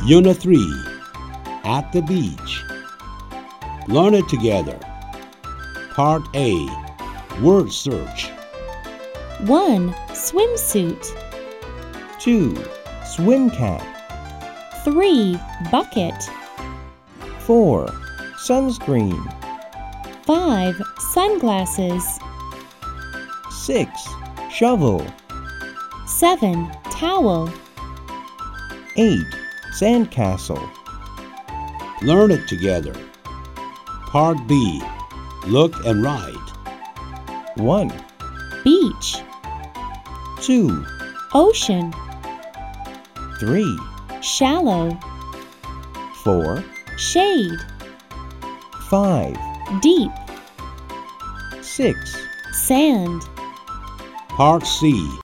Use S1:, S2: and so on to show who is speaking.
S1: Unit 3. At the beach. Learn it together. Part A. Word search.
S2: 1. Swimsuit.
S3: 2. Swim cap.
S2: 3. Bucket.
S3: 4. Sunscreen.
S2: 5. Sunglasses.
S3: 6. Shovel.
S2: 7. Towel.
S3: 8. Sandcastle.
S1: Learn it together. Part B. Look and write.
S3: 1.
S2: Beach.
S3: 2.
S2: Ocean.
S3: 3.
S2: Shallow.
S3: 4.
S2: Shade.
S3: 5.
S2: Deep.
S3: 6.
S2: Sand.
S1: Part C.